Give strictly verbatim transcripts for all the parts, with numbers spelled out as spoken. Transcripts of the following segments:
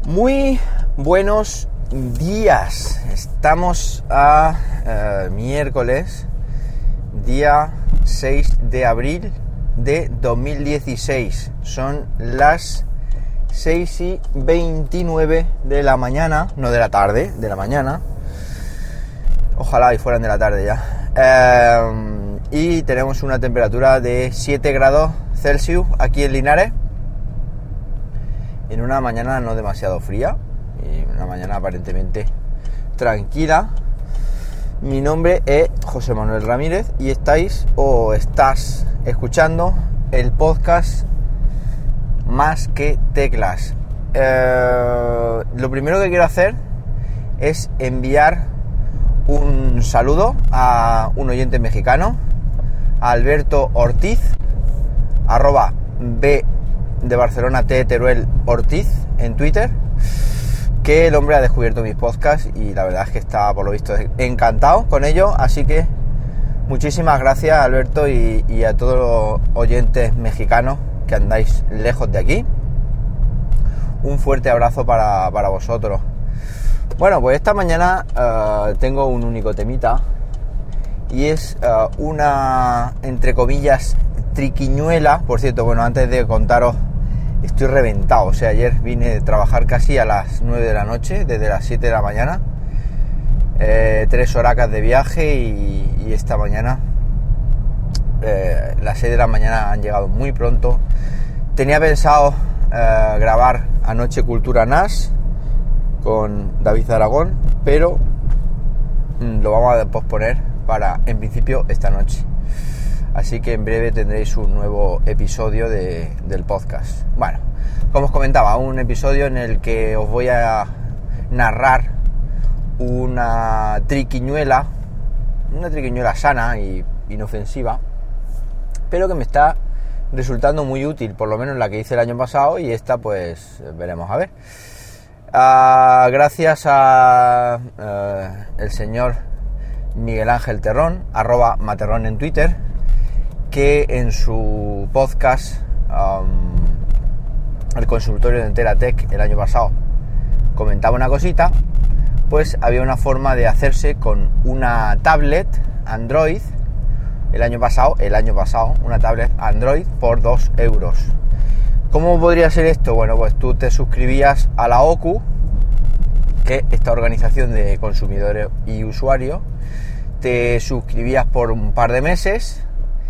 Muy buenos días. Estamos a uh, miércoles, día seis de abril de dos mil dieciséis. Son las seis y veintinueve de la mañana, no de la tarde, de la mañana. Ojalá y fueran de la tarde ya. Uh, y tenemos una temperatura de siete grados Celsius aquí en Linares, en una mañana no demasiado fría y una mañana aparentemente tranquila. Mi nombre es José Manuel Ramírez y estáis o estás escuchando el podcast Más que Teclas. Eh, lo primero que quiero hacer es enviar un saludo a un oyente mexicano, a Alberto Ortiz, arroba B de Barcelona, T Teruel Ortiz en Twitter, que el hombre ha descubierto mis podcasts y la verdad es que está, por lo visto, encantado con ello. Así que muchísimas gracias, Alberto, y, y a todos los oyentes mexicanos que andáis lejos de aquí. Un fuerte abrazo para, para vosotros. Bueno, pues esta mañana uh, tengo un único temita y es uh, una, entre comillas, triquiñuela. Por cierto, bueno, antes de contaros, estoy reventado. O sea, ayer vine de trabajar casi a las nueve de la noche, desde las siete de la mañana, eh, tres horacas de viaje y, y esta mañana eh, las seis de la mañana han llegado muy pronto. Tenía pensado eh, grabar anoche Cultura N A S con David Aragón, pero mm, lo vamos a posponer para, en principio, esta noche. Así que en breve tendréis un nuevo episodio de, del podcast. Bueno, como os comentaba, un episodio en el que os voy a narrar una triquiñuela, una triquiñuela sana y inofensiva, pero que me está resultando muy útil, por lo menos la que hice el año pasado, y esta pues veremos a ver. Uh, gracias a uh, el señor Miguel Ángel Terrón, arroba Materrón en Twitter, que en su podcast um, el consultorio de Enteratech el año pasado comentaba una cosita. Pues había una forma de hacerse con una tablet Android el año pasado, el año pasado, una tablet Android por dos euros. ¿Cómo podría ser esto? Bueno, pues tú te suscribías a la O C U, que es esta organización de consumidores y usuarios, te suscribías por un par de meses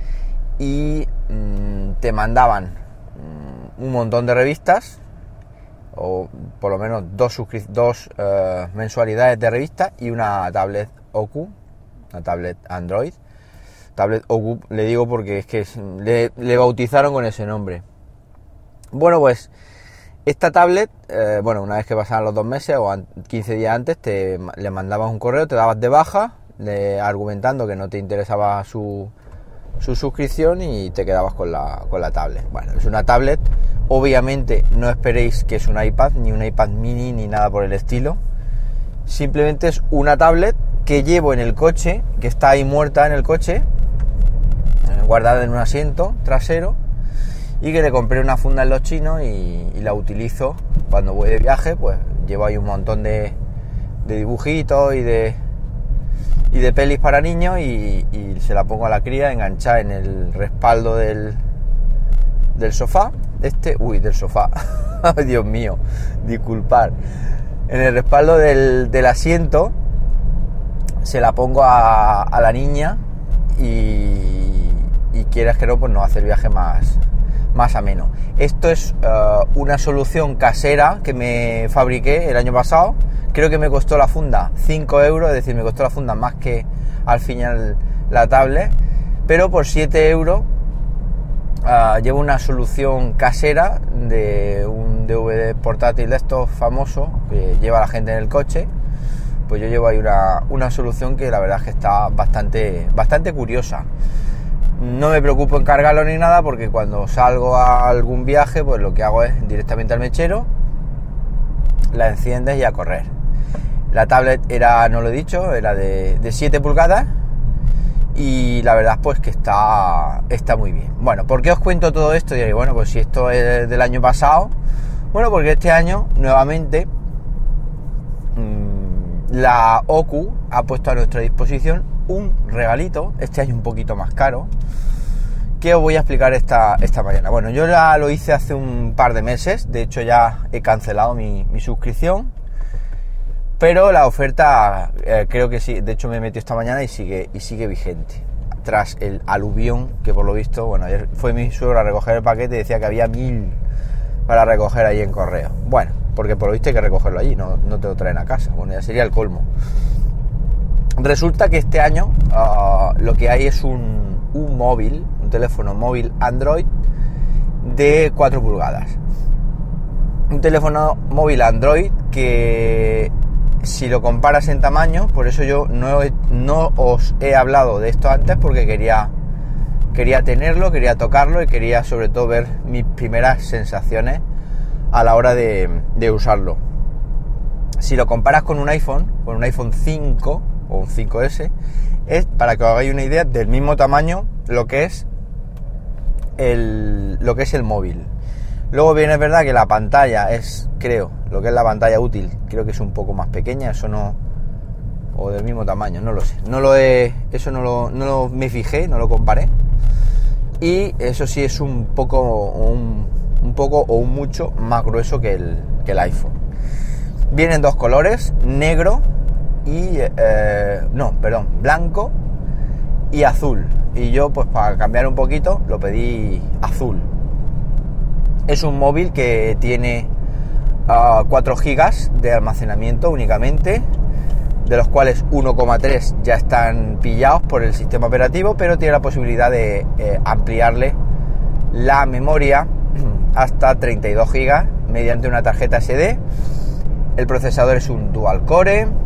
y mmm, te mandaban mmm, un montón de revistas, o por lo menos dos, suscri- dos uh, mensualidades de revistas y una tablet O C U, una tablet Android. Tablet O C U le digo porque es que es, le, le bautizaron con ese nombre. Bueno, pues esta tablet, eh, bueno, una vez que pasaban los dos meses o quince días antes, te le mandabas un correo, te dabas de baja, le, argumentando que no te interesaba su, su suscripción y te quedabas con la, con la tablet. Bueno, es una tablet, obviamente no esperéis que es un iPad, ni un iPad mini, ni nada por el estilo. Simplemente es una tablet que llevo en el coche, que está ahí muerta en el coche, guardada en un asiento trasero, y que le compré una funda en los chinos y, y la utilizo cuando voy de viaje. Pues llevo ahí un montón de, de dibujitos y de y de pelis para niños y, y se la pongo a la cría enganchada en el respaldo del del sofá este uy del sofá Dios mío, disculpad, en el respaldo del, del asiento se la pongo a, a la niña y, y quieras que no, pues nos hace el viaje más más ameno. Esto es uh, una solución casera que me fabriqué el año pasado. Creo que me costó la funda cinco euros, es decir, me costó la funda más que al final la tablet, pero por siete euros uh, llevo una solución casera de un D V D portátil de estos famosos que lleva la gente en el coche. Pues yo llevo ahí una, una solución que la verdad es que está bastante, bastante curiosa. No me preocupo en cargarlo ni nada, porque cuando salgo a algún viaje, pues lo que hago es directamente al mechero, la enciendes y a correr. La tablet era, no lo he dicho, era de, de siete pulgadas y la verdad pues que está, está muy bien. Bueno, ¿por qué os cuento todo esto? Y bueno, pues si esto es del año pasado, Bueno, porque este año nuevamente mmm, la O Q U ha puesto a nuestra disposición un regalito, este año un poquito más caro, que os voy a explicar esta, esta mañana. Bueno, yo ya lo hice hace un par de meses, de hecho ya he cancelado mi, mi suscripción, pero la oferta eh, creo que sí, de hecho me metí esta mañana y sigue, y sigue vigente. Tras el aluvión, que por lo visto, bueno, ayer fue mi suegro a recoger el paquete y decía que había mil para recoger allí en correo. Bueno, porque por lo visto hay que recogerlo allí, no, no te lo traen a casa. Bueno, ya sería el colmo. Resulta que este año uh, lo que hay es un, un móvil, un teléfono móvil Android de cuatro pulgadas. Un teléfono móvil Android que, si lo comparas en tamaño, por eso yo no, he, no os he hablado de esto antes, porque quería, quería tenerlo, quería tocarlo y quería sobre todo ver mis primeras sensaciones a la hora de, de usarlo. Si lo comparas con un iPhone, con un iPhone cinco o un cinco ese, es, para que os hagáis una idea, del mismo tamaño lo que es el, lo que es el móvil. Luego bien, es verdad que la pantalla es, creo, lo que es la pantalla útil, creo que es un poco más pequeña, eso no, o del mismo tamaño, no lo sé, no lo he, eso no lo, no lo me fijé, no lo comparé, y eso sí es un poco, un, un poco o un mucho más grueso que el, que el iPhone. Vienen dos colores, negro y, eh, no, perdón, blanco y azul, y yo pues para cambiar un poquito lo pedí azul. Es un móvil que tiene uh, cuatro gigas de almacenamiento únicamente, de los cuales uno coma tres ya están pillados por el sistema operativo, pero tiene la posibilidad de eh, ampliarle la memoria hasta treinta y dos gigas mediante una tarjeta ese de. El procesador es un dual core, uh,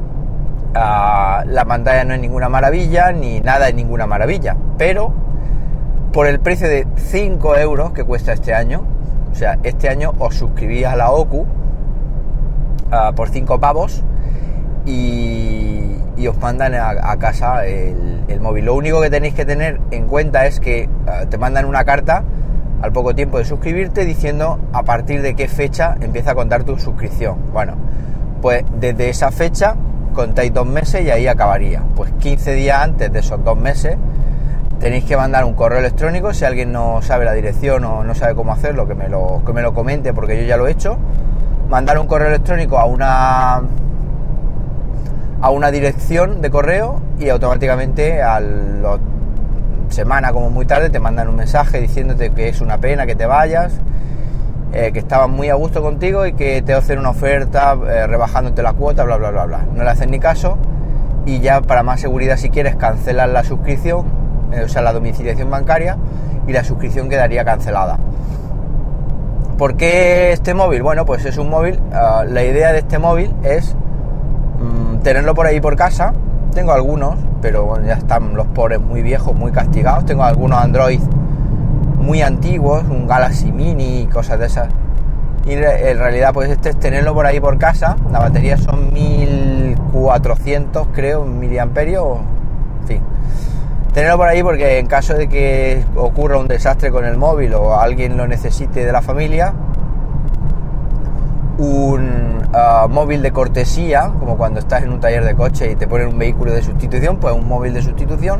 la pantalla no es ninguna maravilla, ni nada es ninguna maravilla, pero por el precio de cinco euros que cuesta este año, o sea, este año os suscribís a la O Q U uh, por cinco pavos y, y os mandan a, a casa el, el móvil. Lo único que tenéis que tener en cuenta es que uh, te mandan una carta al poco tiempo de suscribirte diciendo a partir de qué fecha empieza a contar tu suscripción. Bueno, pues desde esa fecha contáis dos meses y ahí acabaría. Pues quince días antes de esos dos meses tenéis que mandar un correo electrónico. Si alguien no sabe la dirección o no sabe cómo hacerlo, que me lo, que me lo comente, porque yo ya lo he hecho. Mandar un correo electrónico a una a una dirección de correo y automáticamente a la semana como muy tarde te mandan un mensaje diciéndote que es una pena que te vayas, eh, que estaban muy a gusto contigo y que te hacen una oferta eh, rebajándote la cuota, bla bla bla bla. No le hacen ni caso y ya, para más seguridad, si quieres, cancelas la suscripción, o sea, la domiciliación bancaria, y la suscripción quedaría cancelada. ¿Por qué este móvil? Bueno, pues es un móvil, uh, la idea de este móvil es um, tenerlo por ahí por casa. Tengo algunos, pero bueno, ya están los pobres muy viejos, muy castigados. Tengo algunos Android muy antiguos, un Galaxy Mini y cosas de esas. Y en realidad pues este es tenerlo por ahí por casa. La batería son mil cuatrocientos, creo, miliamperios, en fin. Tenerlo por ahí porque en caso de que ocurra un desastre con el móvil o alguien lo necesite de la familia, un uh, móvil de cortesía, como cuando estás en un taller de coche y te ponen un vehículo de sustitución, pues un móvil de sustitución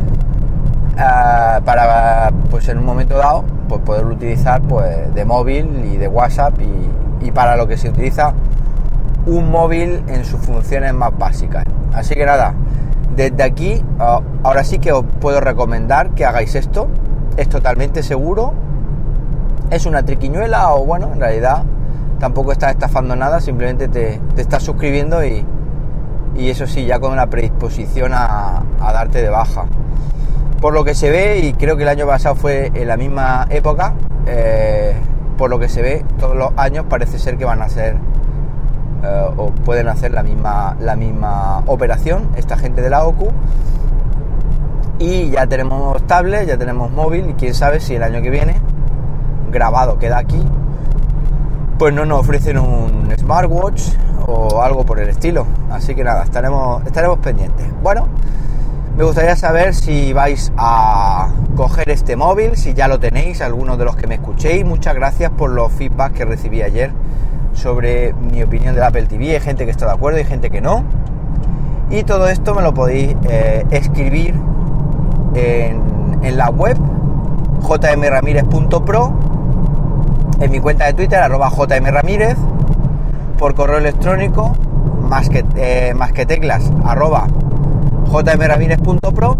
uh, para, pues en un momento dado, pues poderlo utilizar pues de móvil y de WhatsApp y, y para lo que se utiliza un móvil en sus funciones más básicas. Así que nada, desde aquí, uh, ahora sí que os puedo recomendar que hagáis esto. Es totalmente seguro. Es una triquiñuela o bueno, en realidad tampoco estás estafando nada, simplemente te, te estás suscribiendo y, y eso sí, ya con la predisposición a, a darte de baja. Por lo que se ve, y creo que el año pasado fue en la misma época, eh, por lo que se ve, todos los años parece ser que van a hacer eh, o pueden hacer la misma, la misma operación esta gente de la O Q U. Y ya tenemos tablet, ya tenemos móvil, y quién sabe si el año que viene, grabado queda aquí, pues no nos ofrecen un smartwatch o algo por el estilo. Así que nada, estaremos, estaremos pendientes. Bueno, Me gustaría saber si vais a coger este móvil, si ya lo tenéis, algunos de los que me escuchéis. Muchas gracias por los feedback que recibí ayer sobre mi opinión del Apple T V. Hay gente que está de acuerdo y gente que no. Y todo esto me lo podéis eh, escribir en, en la web j m ramírez punto pro, en mi cuenta de Twitter arroba jmramírez, por correo electrónico más que, eh, más que teclas arroba jmramírez punto pro,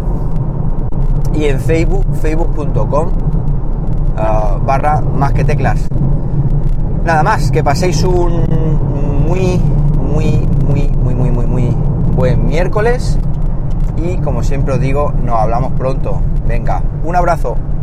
y en Facebook facebook punto com uh, barra más que teclas. Nada más, que paséis un muy muy muy muy muy muy muy buen miércoles y, como siempre os digo, nos hablamos pronto. Venga, un abrazo.